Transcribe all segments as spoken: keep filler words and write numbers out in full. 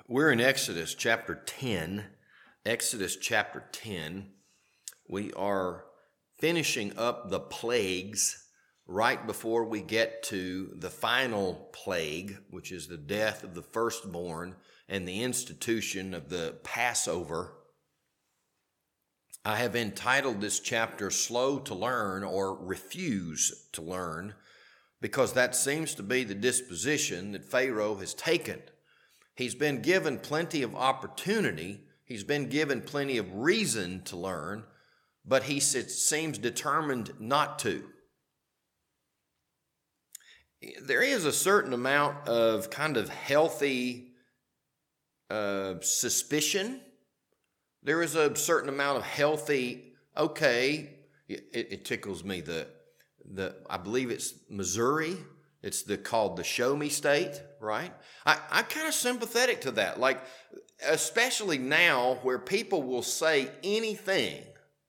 We're in Exodus chapter ten. Exodus chapter ten. We are finishing up the plagues right before we get to the final plague, which is the death of the firstborn and the institution of the Passover. I have entitled this chapter Slow to Learn or Refuse to Learn, because that seems to be the disposition that Pharaoh has taken. He's been given plenty of opportunity. He's been given plenty of reason to learn, but he seems determined not to. There is a certain amount of kind of healthy uh, suspicion. There is a certain amount of healthy, okay, it, it tickles me. The, the I believe it's Missouri. It's the called the show me state, right? I, I'm kind of sympathetic to that. Like, especially now where people will say anything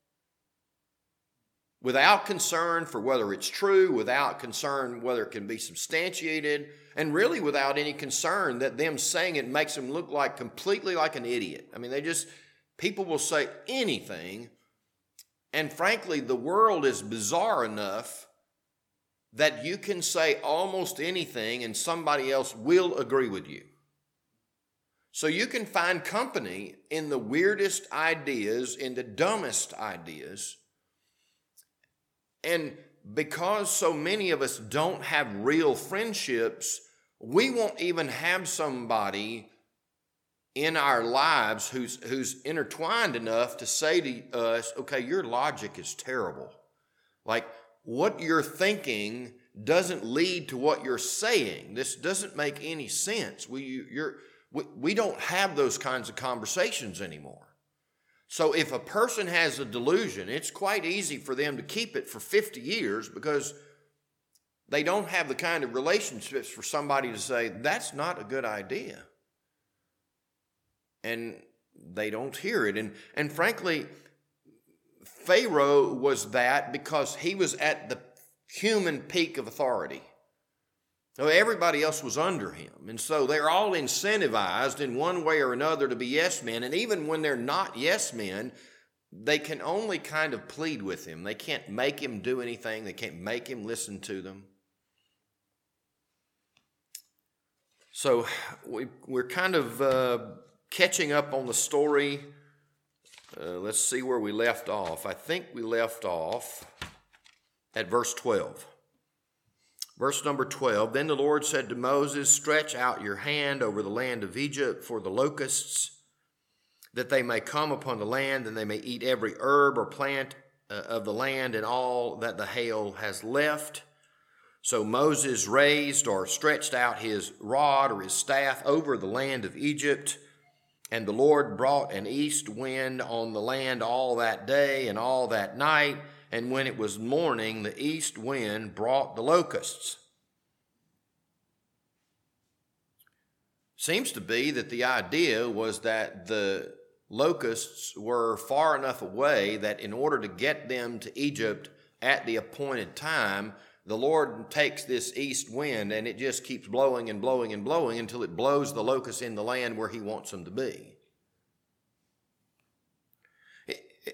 without concern for whether it's true, without concern whether it can be substantiated, and really without any concern that them saying it makes them look like completely like an idiot. I mean, they just, people will say anything. And frankly, the world is bizarre enough that you can say almost anything and somebody else will agree with you. So you can find company in the weirdest ideas, in the dumbest ideas. And because so many of us don't have real friendships, we won't even have somebody in our lives who's, who's intertwined enough to say to us, okay, your logic is terrible. Like, what you're thinking doesn't lead to what you're saying. This doesn't make any sense. We, you're, we, we don't have those kinds of conversations anymore. So if a person has a delusion, it's quite easy for them to keep it for fifty years because they don't have the kind of relationships for somebody to say, that's not a good idea. And they don't hear it. And, and frankly, Pharaoh was that because he was at the human peak of authority. So everybody else was under him. And so they're all incentivized in one way or another to be yes men. And even when they're not yes men, they can only kind of plead with him. They can't make him do anything. They can't make him listen to them. So we, we're kind of uh, catching up on the story. Uh, let's see where we left off. I think we left off at verse twelve. Verse number twelve, Then the Lord said to Moses, Stretch out your hand over the land of Egypt for the locusts, that they may come upon the land, and they may eat every herb or plant uh, of the land, and all that the hail has left. So Moses raised or stretched out his rod or his staff over the land of Egypt, and the Lord brought an east wind on the land all that day and all that night, and when it was morning, the east wind brought the locusts. Seems to be that the idea was that the locusts were far enough away that in order to get them to Egypt at the appointed time, the Lord takes this east wind and it just keeps blowing and blowing and blowing until it blows the locusts in the land where he wants them to be. It, it,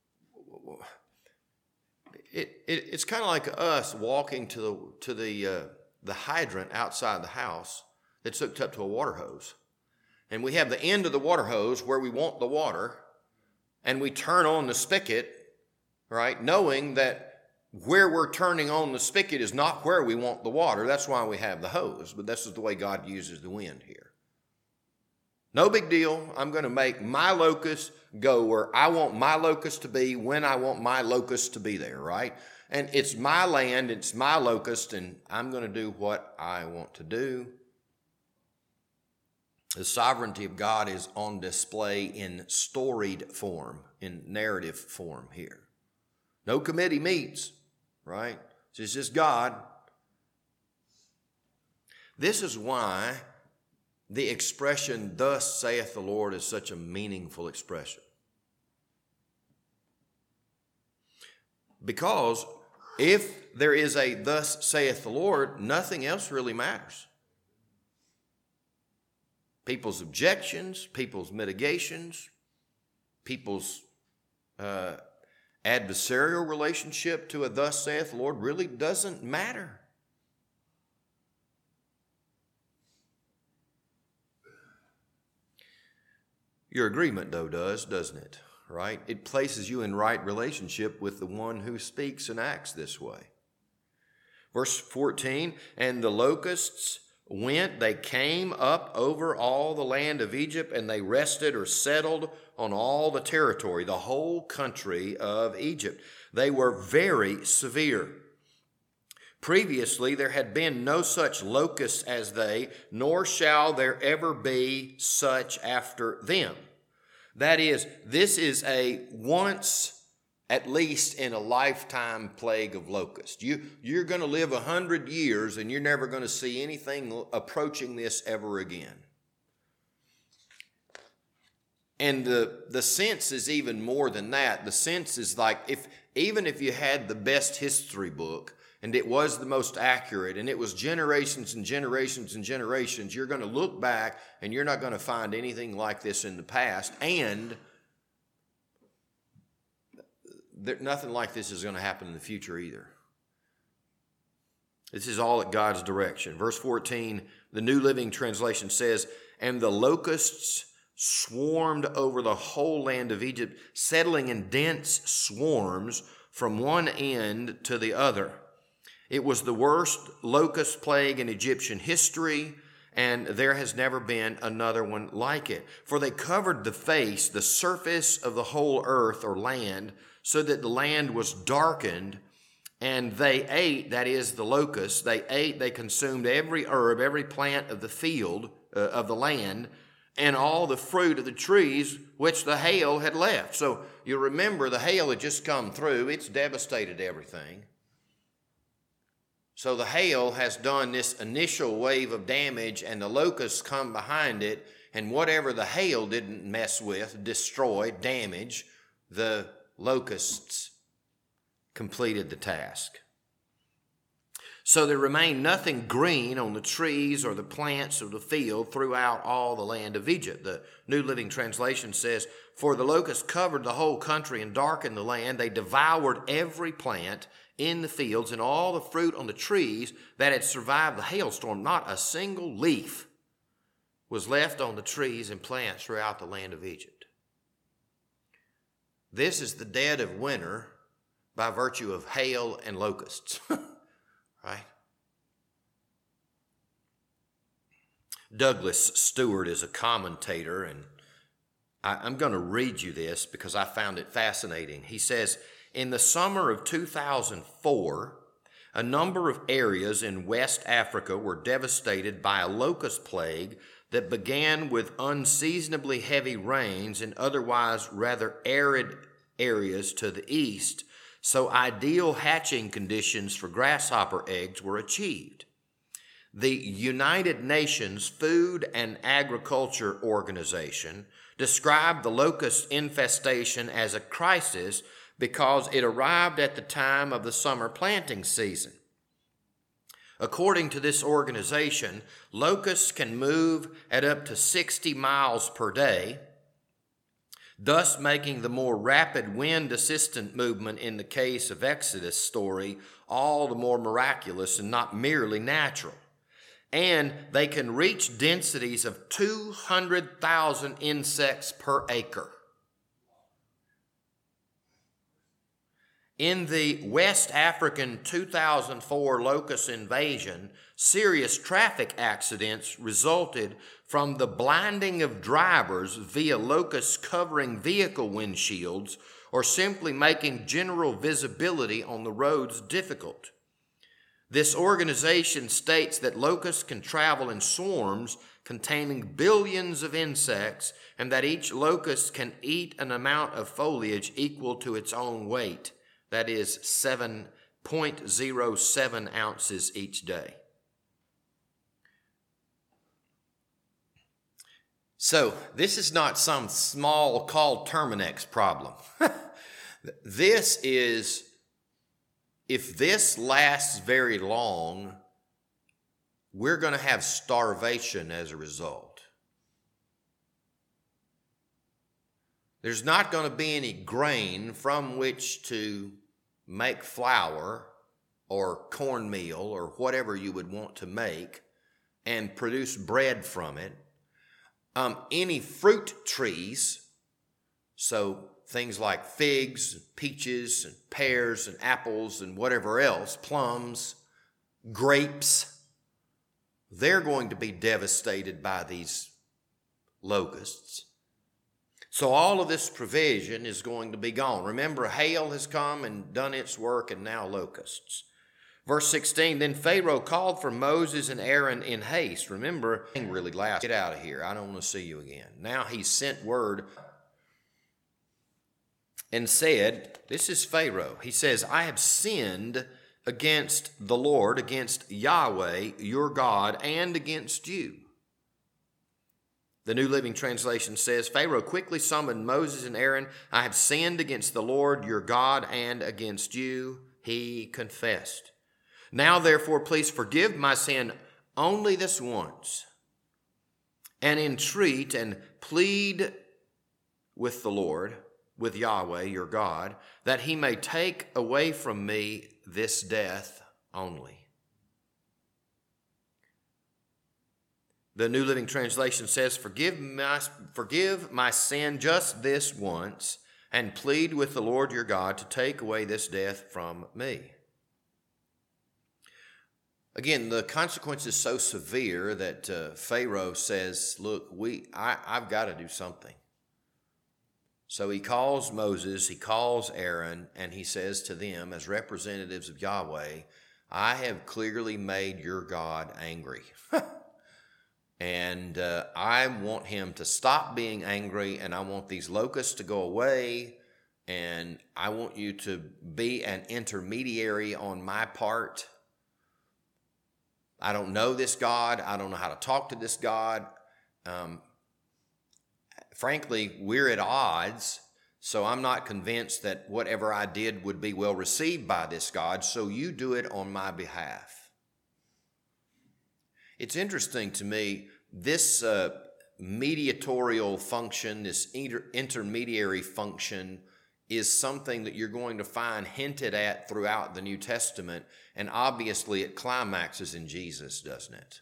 it, it, it's kind of like us walking to the, to the, uh, the hydrant outside the house that's hooked up to a water hose. And we have the end of the water hose where we want the water, and we turn on the spigot, right, knowing that where we're turning on the spigot is not where we want the water. That's why we have the hose. But this is the way God uses the wind here. No big deal. I'm going to make my locust go where I want my locust to be, when I want my locust to be there, right? And it's my land, it's my locust, and I'm going to do what I want to do. The sovereignty of God is on display in storied form, in narrative form here. No committee meets. Right? It's just God. This is why the expression, thus saith the Lord, is such a meaningful expression. Because if there is a thus saith the Lord, nothing else really matters. people's objections, people's mitigations, people's uh, adversarial relationship to a thus saith the Lord really doesn't matter. Your agreement, though, does, doesn't it? Right? It places you in right relationship with the one who speaks and acts this way. Verse fourteen, and the locusts went, they came up over all the land of Egypt, and they rested or settled on all the territory, the whole country of Egypt. They were very severe. Previously, there had been no such locusts as they, nor shall there ever be such after them. That is, this is a once, at least in a lifetime plague of locusts. You, you're going to live a hundred years and you're never going to see anything approaching this ever again. And the, the sense is even more than that. The sense is like, if even if you had the best history book and it was the most accurate and it was generations and generations and generations, you're going to look back and you're not going to find anything like this in the past. And there, nothing like this is going to happen in the future either. This is all at God's direction. Verse fourteen, the New Living Translation says, and the locusts swarmed over the whole land of Egypt, settling in dense swarms from one end to the other. It was the worst locust plague in Egyptian history, and there has never been another one like it. For they covered the face, the surface of the whole earth or land, so that the land was darkened, and they ate, that is the locusts, they ate, they consumed every herb, every plant of the field, uh, of the land, and all the fruit of the trees which the hail had left. So you remember the hail had just come through. It's devastated everything. So the hail has done this initial wave of damage, and the locusts come behind it, and whatever the hail didn't mess with, destroy, damage, the locusts completed the task. So there remained nothing green on the trees or the plants of the field throughout all the land of Egypt. The New Living Translation says, for the locusts covered the whole country and darkened the land. They devoured every plant in the fields and all the fruit on the trees that had survived the hailstorm. Not a single leaf was left on the trees and plants throughout the land of Egypt. This is the dead of winter by virtue of hail and locusts. Right? Douglas Stewart is a commentator, and I, I'm going to read you this because I found it fascinating. He says, in the summer of two thousand four, a number of areas in West Africa were devastated by a locust plague that began with unseasonably heavy rains in otherwise rather arid areas to the east, so ideal hatching conditions for grasshopper eggs were achieved. The United Nations Food and Agriculture Organization described the locust infestation as a crisis because it arrived at the time of the summer planting season. According to this organization, locusts can move at up to sixty miles per day, thus making the more rapid wind-assistant movement in the case of Exodus story all the more miraculous and not merely natural. And they can reach densities of two hundred thousand insects per acre. In the West African two thousand four locust invasion, serious traffic accidents resulted from the blinding of drivers via locusts covering vehicle windshields or simply making general visibility on the roads difficult. This organization states that locusts can travel in swarms containing billions of insects and that each locust can eat an amount of foliage equal to its own weight. That is seven point zero seven ounces each day. So this is not some small called Terminex problem. This is, if this lasts very long, we're going to have starvation as a result. There's not going to be any grain from which to make flour or cornmeal or whatever you would want to make and produce bread from it. Um, any fruit trees, so things like figs, peaches, and pears, and apples, and whatever else, plums, grapes, they're going to be devastated by these locusts. So all of this provision is going to be gone. Remember, hail has come and done its work, and now locusts. Verse sixteen, then Pharaoh called for Moses and Aaron in haste. Remember, really loud. Get out of here. I don't want to see you again. Now he sent word and said, this is Pharaoh. He says, I have sinned against the Lord, against Yahweh, your God, and against you. The New Living Translation says, Pharaoh quickly summoned Moses and Aaron. I have sinned against the Lord your God and against you. He confessed. Now, therefore, please forgive my sin only this once, and entreat and plead with the Lord, with Yahweh your God, that he may take away from me this death only. The New Living Translation says, forgive my, forgive my sin just this once, and plead with the Lord your God to take away this death from me. Again, the consequence is so severe that uh, Pharaoh says, look, we, I, I've got to do something. So he calls Moses, he calls Aaron, and he says to them, as representatives of Yahweh, I have clearly made your God angry. And uh, I want him to stop being angry, and I want these locusts to go away, and I want you to be an intermediary on my part. I don't know this God. I don't know how to talk to this God. Um, frankly, we're at odds, so I'm not convinced that whatever I did would be well received by this God, so you do it on my behalf. It's interesting to me, this uh, mediatorial function, this inter- intermediary function, is something that you're going to find hinted at throughout the New Testament, and obviously it climaxes in Jesus, doesn't it?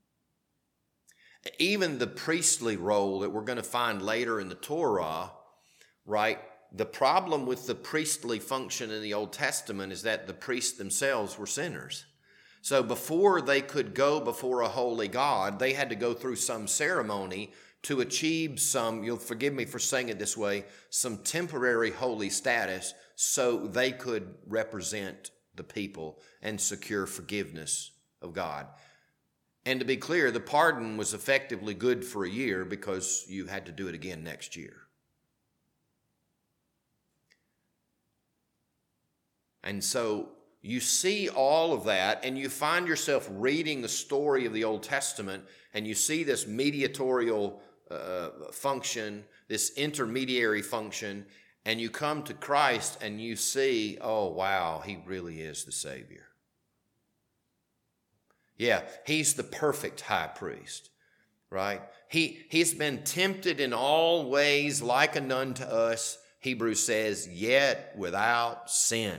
Even the priestly role that we're going to find later in the Torah, right? The problem with the priestly function in the Old Testament is that the priests themselves were sinners. So before they could go before a holy God, they had to go through some ceremony to achieve some, you'll forgive me for saying it this way, some temporary holy status so they could represent the people and secure forgiveness of God. And to be clear, the pardon was effectively good for a year because you had to do it again next year. And so you see all of that, and you find yourself reading the story of the Old Testament, and you see this mediatorial uh, function, this intermediary function, and you come to Christ and you see, oh, wow, he really is the Savior. Yeah, he's the perfect high priest, right? He, he's been tempted in all ways like unto us, Hebrews says, yet without sin.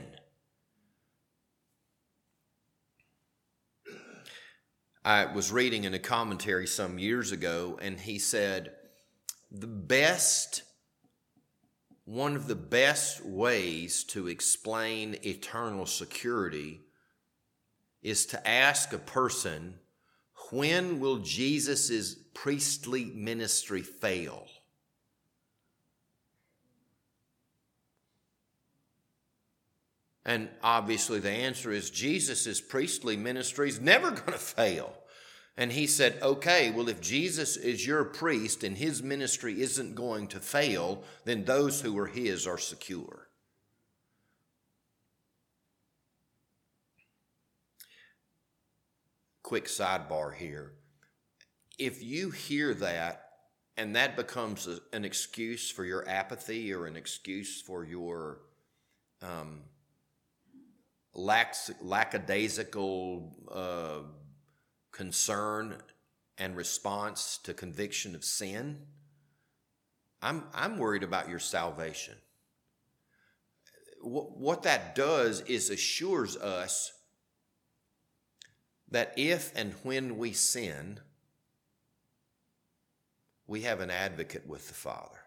I was reading in a commentary some years ago, and he said, the best, one of the best ways to explain eternal security is to ask a person, when will Jesus' priestly ministry fail? And obviously the answer is Jesus' priestly ministry is never going to fail. And he said, okay, well, if Jesus is your priest and his ministry isn't going to fail, then those who are his are secure. Quick sidebar here. If you hear that and that becomes a, an excuse for your apathy or an excuse for your um, lax, lackadaisical uh, concern and response to conviction of sin, I'm, I'm worried about your salvation. What, what that does is assures us that if and when we sin, we have an advocate with the Father.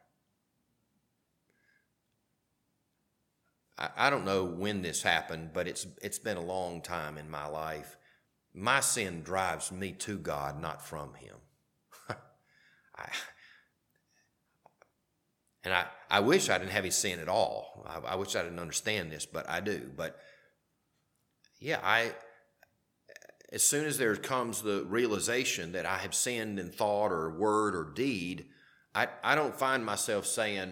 I, I don't know when this happened, but it's it's been a long time in my life. My sin drives me to God, not from Him. I, and I, I wish I didn't have any sin at all. I, I wish I didn't understand this, but I do. But yeah, I... As soon as there comes the realization that I have sinned in thought or word or deed, I, I don't find myself saying,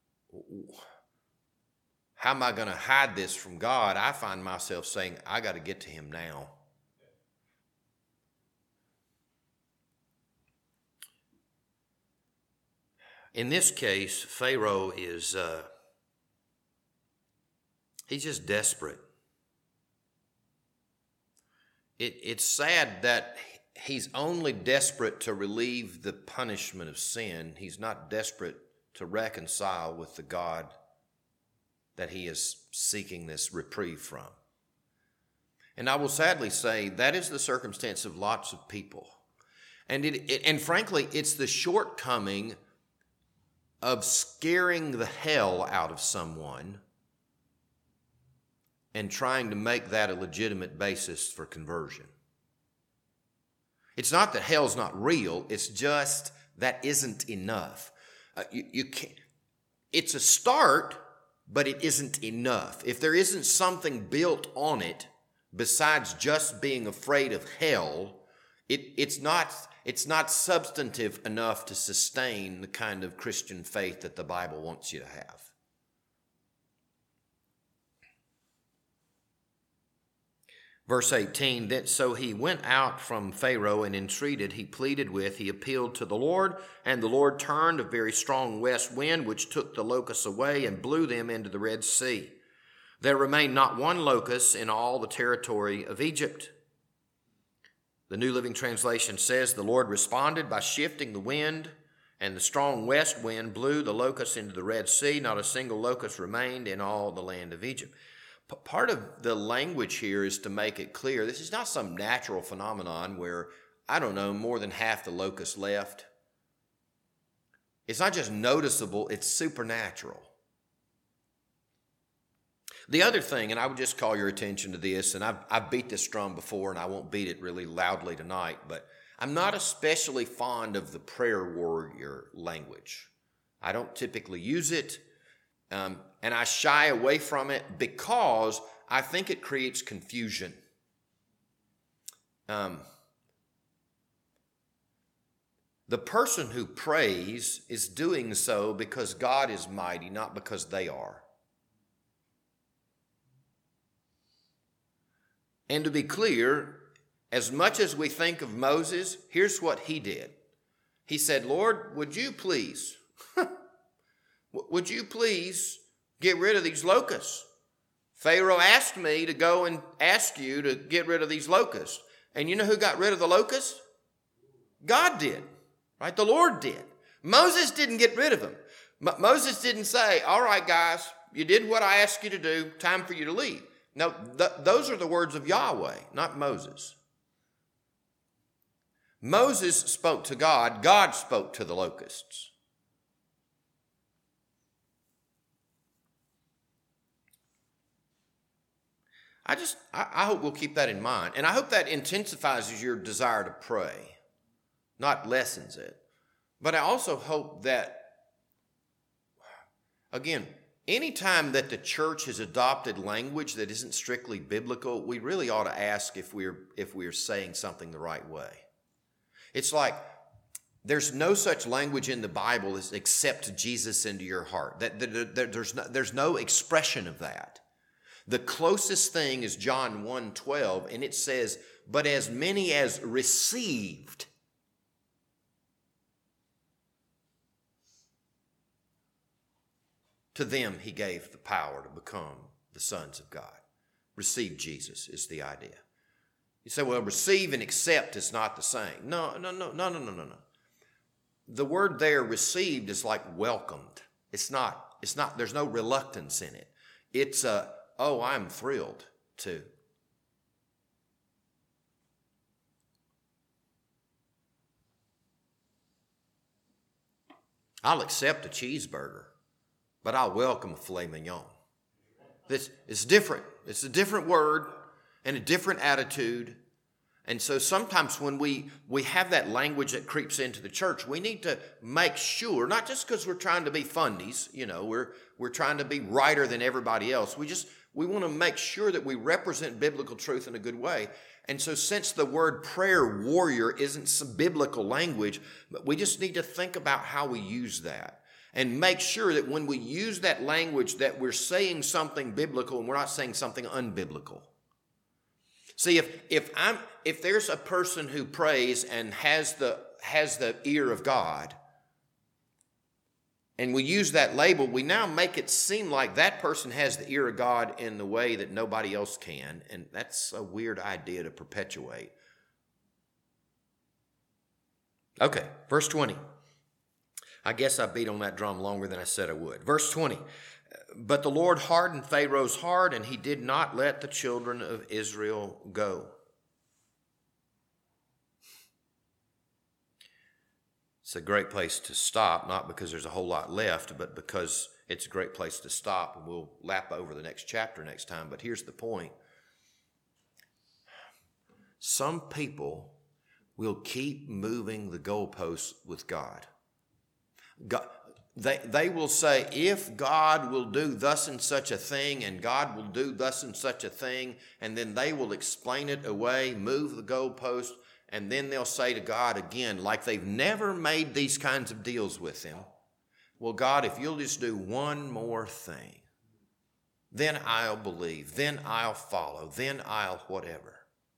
how am I going to hide this from God? I find myself saying, I got to get to Him now. In this case, Pharaoh is, uh, he's just desperate. It, it's sad that he's only desperate to relieve the punishment of sin. He's not desperate to reconcile with the God that he is seeking this reprieve from. And I will sadly say that is the circumstance of lots of people. And it, it and frankly, it's the shortcoming of scaring the hell out of someone and trying to make that a legitimate basis for conversion. It's not that hell's not real, it's just that isn't enough. Uh, you, you can't, it's a start, but it isn't enough. If there isn't something built on it besides just being afraid of hell, it, it's not, it's not substantive enough to sustain the kind of Christian faith that the Bible wants you to have. Verse eighteen, that so he went out from Pharaoh and entreated, he pleaded with, he appealed to the Lord, and the Lord turned a very strong west wind, which took the locusts away and blew them into the Red Sea. There remained not one locust in all the territory of Egypt. The New Living Translation says, the Lord responded by shifting the wind, and the strong west wind blew the locusts into the Red Sea. Not a single locust remained in all the land of Egypt. Part of the language here is to make it clear this is not some natural phenomenon where, I don't know, more than half the locusts left. It's not just noticeable, it's supernatural. The other thing, and I would just call your attention to this, and I've, I've beat this drum before and I won't beat it really loudly tonight, but I'm not especially fond of the prayer warrior language. I don't typically use it. Um, and I shy away from it because I think it creates confusion. Um, the person who prays is doing so because God is mighty, not because they are. And to be clear, as much as we think of Moses, here's what he did. He said, Lord, would you please... Would you please get rid of these locusts? Pharaoh asked me to go and ask you to get rid of these locusts. And you know who got rid of the locusts? God did, right? The Lord did. Moses didn't get rid of them. M- Moses didn't say, all right, guys, you did what I asked you to do, time for you to leave. No, th- those are the words of Yahweh, not Moses. Moses spoke to God. God spoke to the locusts. I just, I, I hope we'll keep that in mind. And I hope that intensifies your desire to pray, not lessens it. But I also hope that, again, anytime that the church has adopted language that isn't strictly biblical, we really ought to ask if we're, if we're saying something the right way. It's like, there's no such language in the Bible as accept Jesus into your heart. That, that, that there's, no, there's no expression of that. The closest thing is John one twelve, and it says, but as many as received. To them he gave the power to become the sons of God. Receive Jesus is the idea. You say, well, receive and accept is not the same. No, no, no, no, no, no, no, no. the word there, received, is like welcomed. It's not, it's not, there's no reluctance in it. It's a, oh, I'm thrilled to. I'll accept a cheeseburger, but I'll welcome a filet mignon. This it's different. It's a different word and a different attitude. And so sometimes when we, we have that language that creeps into the church, we need to make sure, not just because we're trying to be fundies, you know, we're we're trying to be righter than everybody else. We just we want to make sure that we represent biblical truth in a good way. And so since the word prayer warrior isn't some biblical language, but we just need to think about how we use that. And make sure that when we use that language that we're saying something biblical and we're not saying something unbiblical. See, if if I'm if there's a person who prays and has the has the ear of God, and we use that label, we now make it seem like that person has the ear of God in the way that nobody else can, and that's a weird idea to perpetuate. Okay, verse twenty. I guess I beat on that drum longer than I said I would. Verse twenty. But the Lord hardened Pharaoh's heart, and he did not let the children of Israel go. It's a great place to stop, not because there's a whole lot left, but because it's a great place to stop, and we'll lap over the next chapter next time. But here's the point. Some people will keep moving the goalposts with God. God They, they will say, if God will do thus and such a thing, and God will do thus and such a thing, and then they will explain it away, move the goalpost, and then they'll say to God again, like they've never made these kinds of deals with him, well, God, if you'll just do one more thing, then I'll believe, then I'll follow, then I'll whatever.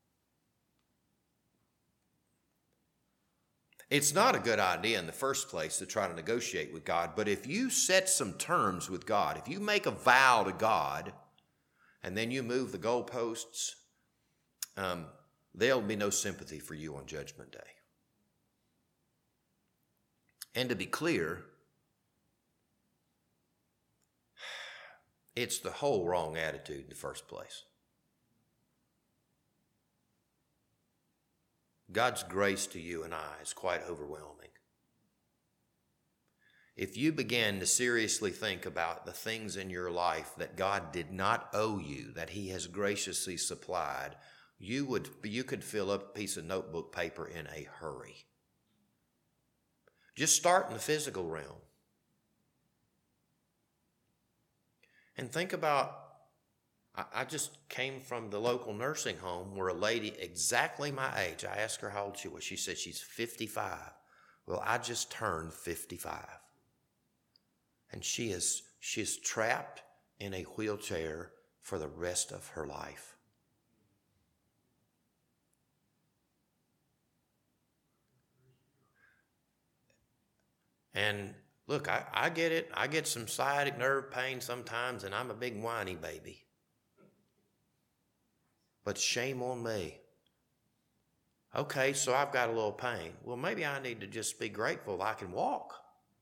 It's not a good idea in the first place to try to negotiate with God, but if you set some terms with God, if you make a vow to God, and then you move the goalposts, um, there'll be no sympathy for you on Judgment Day. And to be clear, it's the whole wrong attitude in the first place. God's grace to you and I is quite overwhelming. If you begin to seriously think about the things in your life that God did not owe you, that he has graciously supplied, you would you could fill up a piece of notebook paper in a hurry. Just start in the physical realm. And think about, I just came from the local nursing home where a lady exactly my age, I asked her how old she was. She said she's fifty-five. Well, I just turned fifty-five. And she is, she is trapped in a wheelchair for the rest of her life. And look, I, I get it. I get some sciatic nerve pain sometimes, and I'm a big whiny baby. But shame on me. Okay, so I've got a little pain. Well, maybe I need to just be grateful I can walk.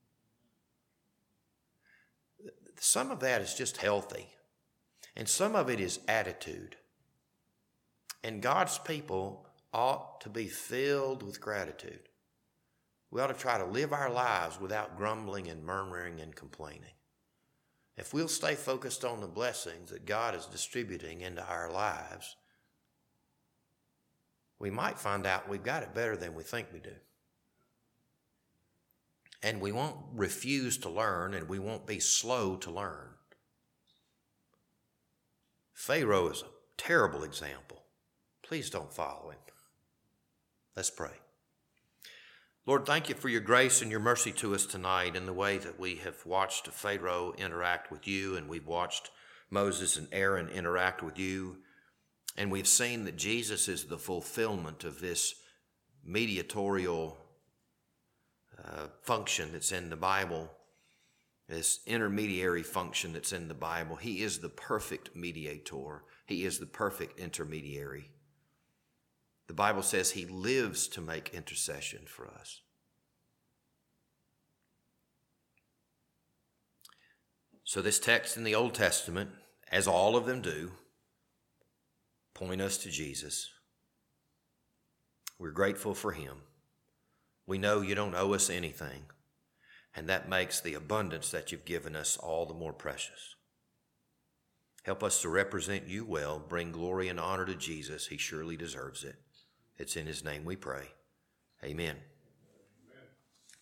Some of that is just healthy. And some of it is attitude. And God's people ought to be filled with gratitude. We ought to try to live our lives without grumbling and murmuring and complaining. If we'll stay focused on the blessings that God is distributing into our lives, we might find out we've got it better than we think we do. And we won't refuse to learn, and we won't be slow to learn. Pharaoh is a terrible example. Please don't follow him. Let's pray. Lord, thank you for your grace and your mercy to us tonight in the way that we have watched Pharaoh interact with you, and we've watched Moses and Aaron interact with you. And we've seen that Jesus is the fulfillment of this mediatorial uh, function that's in the Bible, this intermediary function that's in the Bible. He is the perfect mediator. He is the perfect intermediary. The Bible says he lives to make intercession for us. So this text in the Old Testament, as all of them do, point us to Jesus. We're grateful for him. We know you don't owe us anything, and that makes the abundance that you've given us all the more precious. Help us to represent you well, bring glory and honor to Jesus. He surely deserves it. It's in his name we pray. Amen.